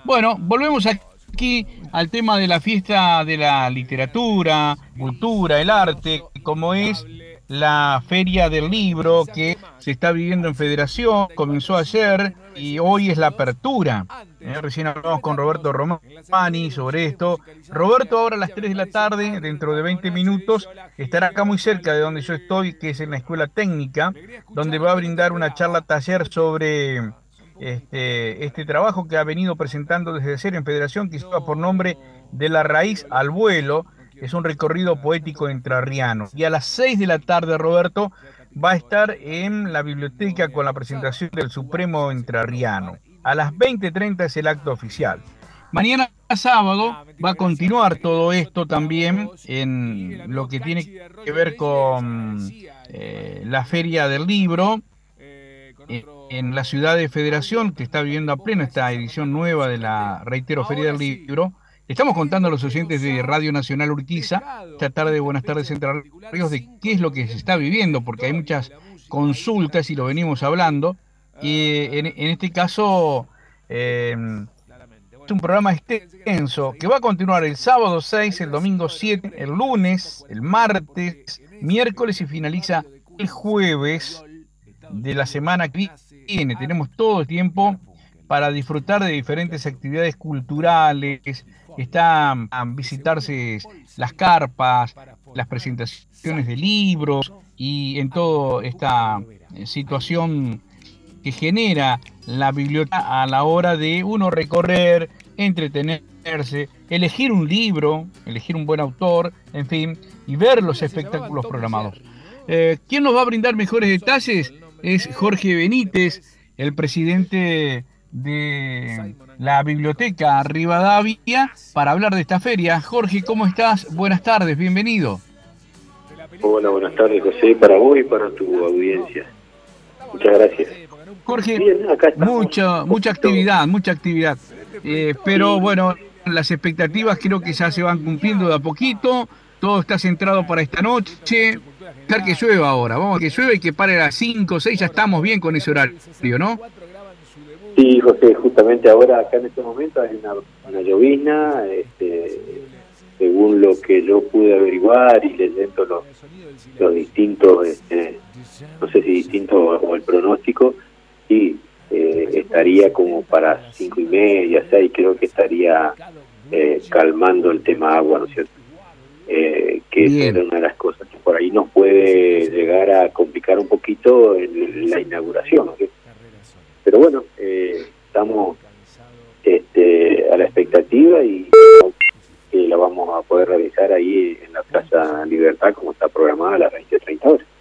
Bueno, volvemos aquí al tema de la fiesta de la literatura, cultura, el arte, como es la Feria del Libro que se está viviendo en Federación, comenzó ayer y hoy es la apertura. Recién hablamos con Roberto Romani sobre esto. Roberto ahora a las 3 de la tarde, dentro de 20 minutos, estará acá muy cerca de donde yo estoy, que es en la Escuela Técnica, donde va a brindar una charla taller sobre este trabajo que ha venido presentando desde cero en Federación, que lleva por nombre De la raíz al vuelo. Es un recorrido poético entrerriano. Y a las 6 de la tarde, Roberto, va a estar en la biblioteca con la presentación del Supremo Entrerriano. A las 20:30 es el acto oficial. Mañana sábado va a continuar todo esto también en lo que tiene que ver con la Feria del Libro en la ciudad de Federación, que está viviendo a pleno esta edición nueva de la, reitero, Feria del Libro. Estamos contando a los oyentes de Radio Nacional Urquiza, esta tarde de Buenas tardes Entre Ríos, de qué es lo que se está viviendo, porque hay muchas consultas y lo venimos hablando. Y en este caso es un programa extenso que va a continuar el sábado 6, el domingo 7, el lunes, el martes, miércoles y finaliza el jueves de la semana que viene. Tenemos todo el tiempo para disfrutar de diferentes actividades culturales. Están a visitarse las carpas, las presentaciones de libros y en toda esta situación que genera la biblioteca a la hora de uno recorrer, entretenerse, elegir un libro, elegir un buen autor, en fin, y ver los espectáculos programados. ¿Quién nos va a brindar mejores detalles? Es Jorge Benítez, el presidente de la Biblioteca Rivadavia, para hablar de esta feria. Jorge, ¿cómo estás? Buenas tardes, bienvenido. Hola, buenas tardes, José, para vos y para tu audiencia. Muchas gracias. Jorge, bien, mucha actividad. Pero bueno, las expectativas creo que ya se van cumpliendo de a poquito. Todo está centrado para esta noche. Dejar que llueva ahora, vamos a que llueva y que pare a las 5 o 6, ya estamos bien con ese horario, ¿no? Sí, José, justamente ahora, acá en este momento, hay una llovizna, según lo que yo pude averiguar y leyendo los distintos, no sé si distintos o el pronóstico, sí, estaría como para 5:30, 6, creo que estaría calmando el tema agua, ¿no es cierto? Que es una de las cosas que por ahí nos puede llegar a complicar un poquito en la inauguración, ¿no? Pero bueno, estamos a la expectativa y la vamos a poder realizar ahí en la Plaza Libertad, como está programada a las 20:30 horas.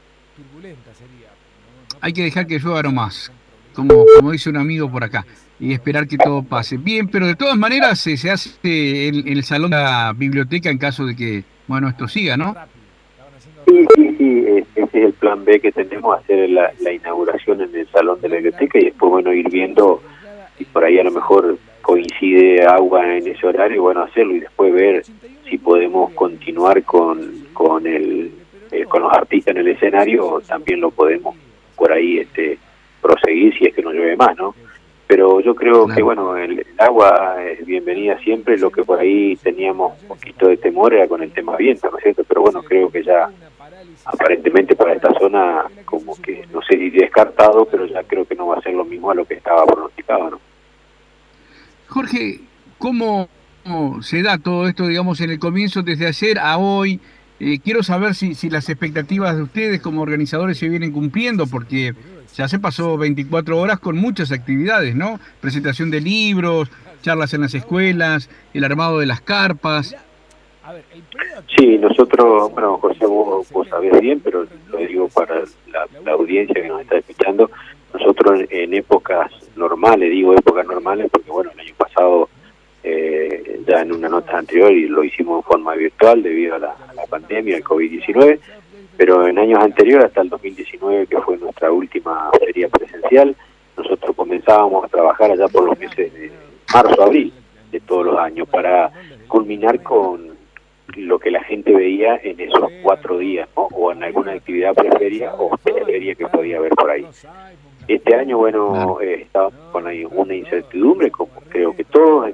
Hay que dejar que llueva nomás, como dice un amigo por acá, y esperar que todo pase. Bien, pero de todas maneras se hace en el salón de la biblioteca en caso de que, bueno, esto siga, ¿no? Sí, ese es el plan B que tenemos, hacer la inauguración en el salón de la biblioteca y después, bueno, ir viendo si por ahí a lo mejor coincide agua en ese horario, bueno, hacerlo y después ver si podemos continuar con los artistas en el escenario, también lo podemos por ahí proseguir si es que no llueve más, ¿no? Pero yo creo que, bueno, el agua es bienvenida siempre. Lo que por ahí teníamos un poquito de temor era con el tema viento, ¿no es cierto? Pero bueno, creo que ya aparentemente para esta zona como que, no sé si descartado, pero ya creo que no va a ser lo mismo a lo que estaba pronosticado, ¿no? Jorge, ¿cómo se da todo esto, digamos, en el comienzo desde ayer a hoy? Quiero saber si las expectativas de ustedes como organizadores se vienen cumpliendo, porque ya se pasó 24 horas con muchas actividades, ¿no? Presentación de libros, charlas en las escuelas, el armado de las carpas. Sí, nosotros, bueno, José, vos sabés bien, pero lo digo para la audiencia que nos está escuchando, nosotros en épocas normales, digo épocas normales porque, bueno, el año pasado, ya en una nota anterior, y lo hicimos en forma virtual debido a la pandemia, el COVID-19, pero en años anteriores, hasta el 2019, que fue nuestra última feria presencial, nosotros comenzábamos a trabajar allá por los meses de marzo, abril de todos los años, para culminar con lo que la gente veía en esos 4 días, ¿no? O en alguna actividad preferia o feria que podía haber por ahí. Este año, bueno, estábamos con una incertidumbre, como creo que todos,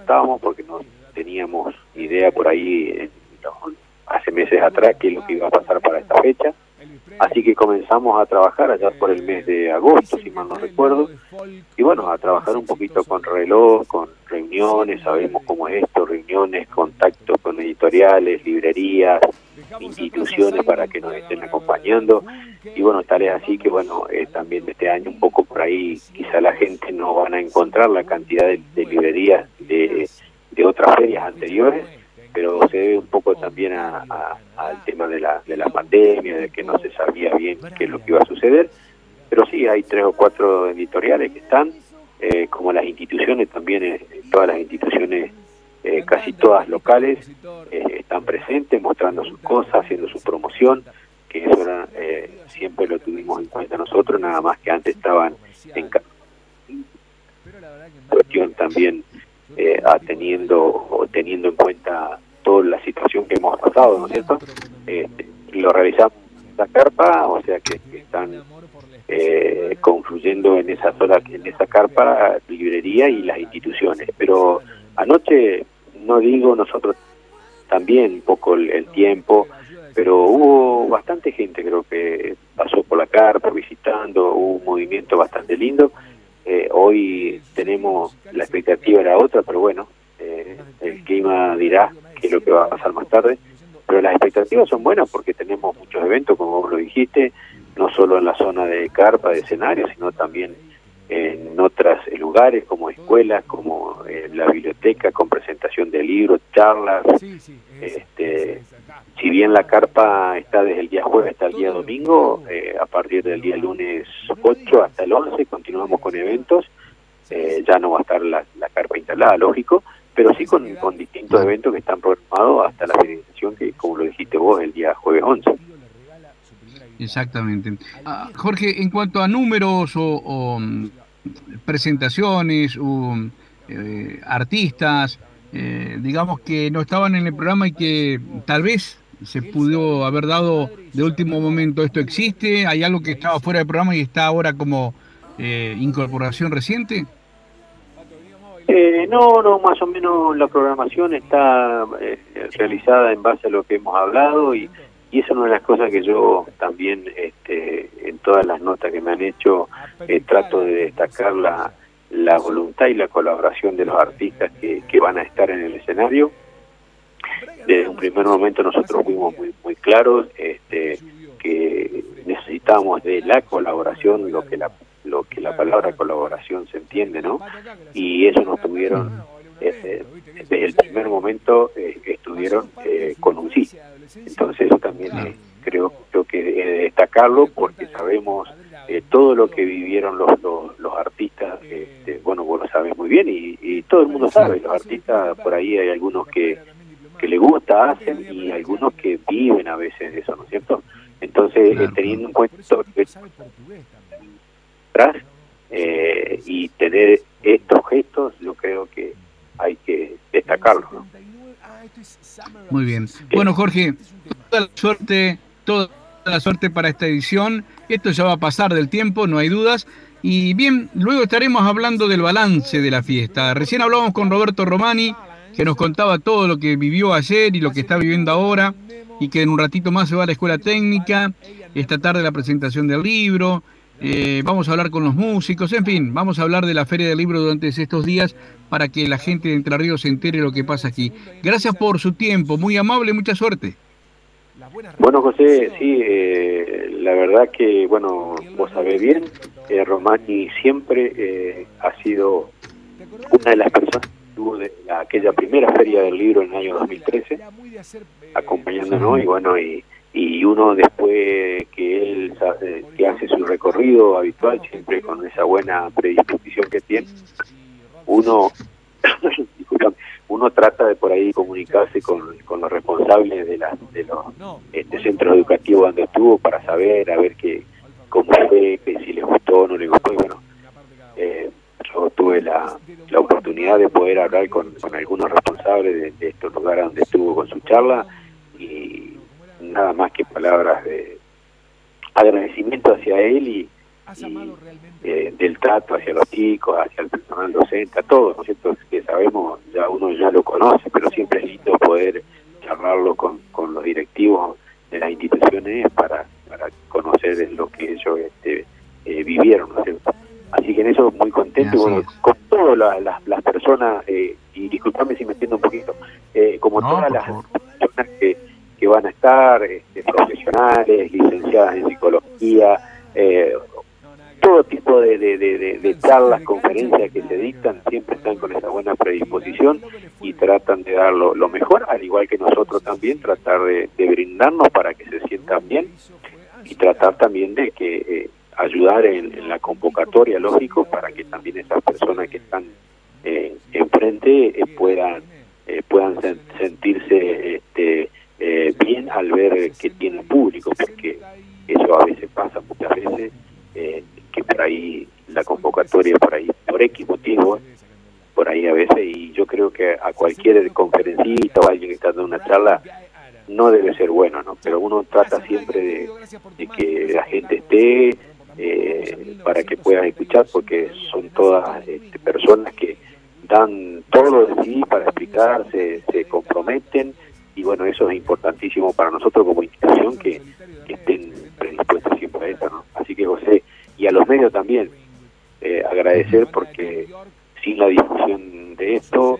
contábamos porque no teníamos idea por ahí hace meses atrás qué es lo que iba a pasar para esta fecha. Así que comenzamos a trabajar allá por el mes de agosto, si mal no recuerdo, y bueno, a trabajar un poquito con reloj, con reuniones, sabemos cómo es esto, reuniones, contactos con editoriales, librerías, instituciones para que nos estén acompañando, y bueno, tal es así que bueno, también este año un poco por ahí quizá la gente no van a encontrar la cantidad de librerías de otras ferias anteriores, pero se debe un poco también al tema de la pandemia, de que no se sabía bien qué es lo que iba a suceder, pero sí, hay 3 o 4 editoriales que están, como las instituciones también, todas las instituciones, casi todas locales, están presentes, mostrando sus cosas, haciendo su promoción, que eso era, siempre lo tuvimos en cuenta nosotros, nada más que antes estaban en cuestión también, teniendo en cuenta toda la situación que hemos pasado, ¿no es cierto? Lo realizamos en la carpa, o sea que están confluyendo en esa carpa librería y las instituciones. Pero anoche, no digo nosotros también un poco el tiempo, pero hubo bastante gente, creo que pasó por la carpa visitando, hubo un movimiento bastante lindo. Hoy tenemos, la expectativa era otra, pero bueno, el clima dirá qué es lo que va a pasar más tarde, pero las expectativas son buenas porque tenemos muchos eventos, como vos lo dijiste, no solo en la zona de carpa, de escenario, sino también en otros lugares como escuelas, como la biblioteca, con presentación de libros, charlas. Si bien la carpa está desde el día jueves hasta el día domingo, a partir del día lunes 8 hasta el 11 continuamos con eventos. Ya no va a estar la carpa instalada, lógico, pero sí con distintos eventos que están programados hasta la finalización, que como lo dijiste vos, el día jueves 11. Exactamente. Jorge, en cuanto a números o presentaciones o artistas, digamos que no estaban en el programa y que tal vez se pudo haber dado de último momento, ¿esto existe? ¿Hay algo que estaba fuera del programa y está ahora como incorporación reciente? No, más o menos la programación está realizada en base a lo que hemos hablado y esa es una de las cosas que yo también en todas las notas que me han hecho trato de destacar la voluntad y la colaboración de los artistas que van a estar en el escenario. Desde un primer momento nosotros fuimos muy claros que necesitamos de la colaboración, lo que la palabra colaboración se entiende, ¿no? Y eso nos tuvieron, desde el primer momento estuvieron con un sí. Entonces eso también creo que destacarlo porque sabemos todo lo que vivieron los artistas, bueno, vos lo sabés muy bien y todo el mundo sabe, los artistas por ahí hay algunos que les gusta, hacen y algunos que viven a veces de eso, ¿no es cierto? Entonces, teniendo en cuenta todo que atrás y tener estos gestos, yo creo que hay que destacarlo, ¿no? Muy bien. Bueno, Jorge, toda la suerte para esta edición. Esto ya va a pasar del tiempo, no hay dudas. Y bien, luego estaremos hablando del balance de la fiesta. Recién hablábamos con Roberto Romani, que nos contaba todo lo que vivió ayer y lo que está viviendo ahora, y que en un ratito más se va a la escuela técnica, esta tarde la presentación del libro, vamos a hablar con los músicos, en fin, vamos a hablar de la Feria del Libro durante estos días para que la gente de Entre Ríos se entere lo que pasa aquí. Gracias por su tiempo, muy amable, mucha suerte. Bueno, José, sí, la verdad que, bueno, vos sabés bien, Romani siempre ha sido una de las personas que estuvo de aquella primera Feria del Libro en el año 2013, acompañándonos, y bueno, y uno después que él que hace su recorrido habitual, siempre con esa buena predisposición que tiene, uno trata de por ahí comunicarse con los responsables de los centros educativos donde estuvo para saber, a ver cómo fue, que si les gustó o no les gustó. Y bueno, yo tuve la oportunidad de poder hablar con algunos responsables de estos lugares donde estuvo con su charla, y nada más que palabras de agradecimiento hacia él y del trato hacia los chicos, hacia el personal docente, a todos, ¿no es cierto? Que sabemos, ya uno personas, y disculpame si me entiendo un poquito, como No, todas por las favor. personas que van a estar, profesionales, licenciadas en psicología, todo tipo de charlas, conferencias que se dictan, siempre están con esa buena predisposición y tratan de dar lo mejor, al igual que nosotros también, tratar de brindarnos para que se sientan bien y tratar también de que ayudar en la convocatoria, lógico, para que también esas personas que están enfrente puedan sentirse bien al ver que tienen público, porque eso a veces pasa muchas veces, que por ahí la convocatoria, por ahí por X motivo, por ahí a veces, y yo creo que a cualquier conferencista o alguien que está dando una charla no debe ser bueno, ¿no? Pero uno trata siempre de que la gente esté para que puedan escuchar, porque son todas personas que dan todo de sí para explicarse, se comprometen, y bueno, eso es importantísimo para nosotros como institución, que estén predispuestos siempre a eso, ¿no? Así que José, y a los medios también, agradecer, porque sin la difusión de esto,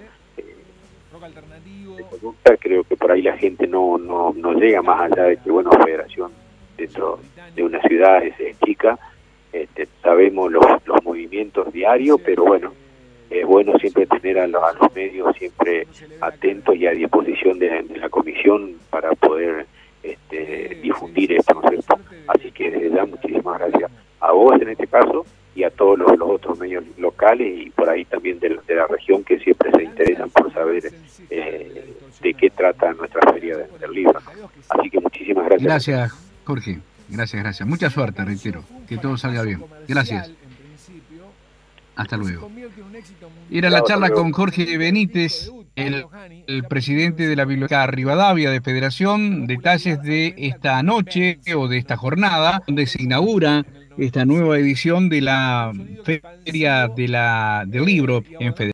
de conducta, creo que por ahí la gente no llega más allá de que, bueno, Federación dentro de una ciudad es chica, sabemos los movimientos diarios, pero bueno, es bueno siempre tener a los medios siempre atentos y a disposición de la comisión para poder difundir esto, ¿no es cierto? Así que desde ya muchísimas gracias a vos en este caso y a todos los otros medios locales y por ahí también de la región, que siempre se interesan por saber de qué trata nuestra feria del libro, ¿no? Así que muchísimas gracias. Gracias, Jorge. Gracias. Mucha suerte, reitero. Que todo salga bien. Gracias. Hasta luego. Era la charla con Jorge Benítez, el presidente de la Biblioteca Rivadavia de Federación. Detalles de esta noche o de esta jornada, donde se inaugura esta nueva edición de la Feria del Libro en Federación.